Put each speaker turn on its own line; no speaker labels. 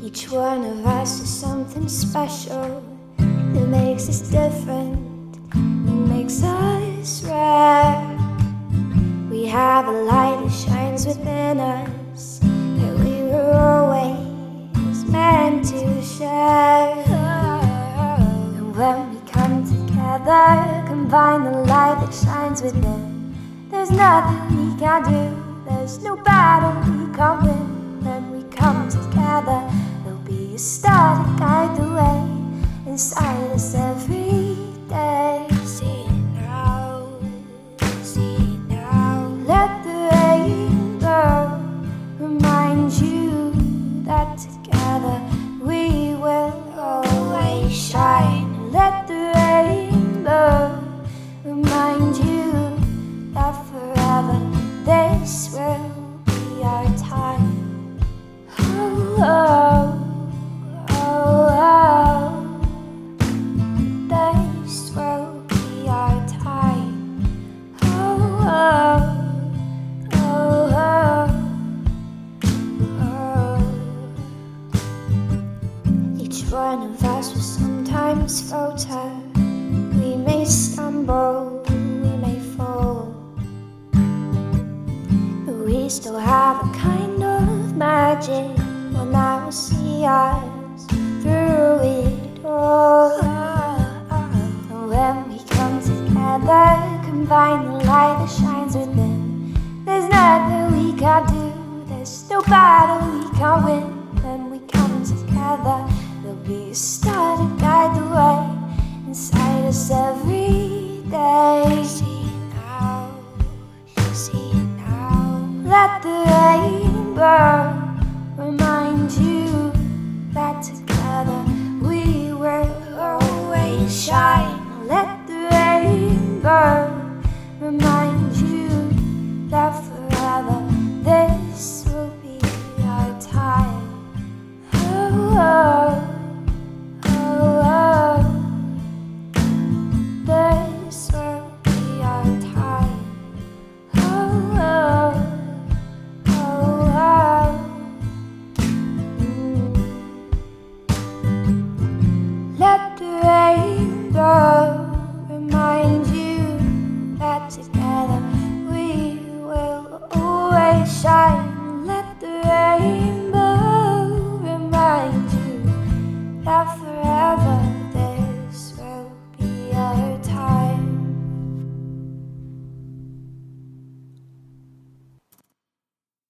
Each one of us is something special that makes us different, that makes us rare. We have a light that shines within us that we were always meant to share. And when we come together, combine the light that shines within, there's nothing we can't do, there's no battle we can't win. When we come together, there'll be a star to guide the way inside us every day. See now, see now. Let the rainbow remind you that together we will always shine. Let the rainbow remind you that forever this will be our time. Oh, oh, oh, this will be our time. Oh, oh, oh, oh. Each one of us will sometimes falter. We may stumble, we may fall, but we still have a kind of magic when I will see us through it all. And when we come together, combine the light that shines within, there's nothing we can't do, there's no battle we can't win. When we come together, there'll be a star to guide the way inside us every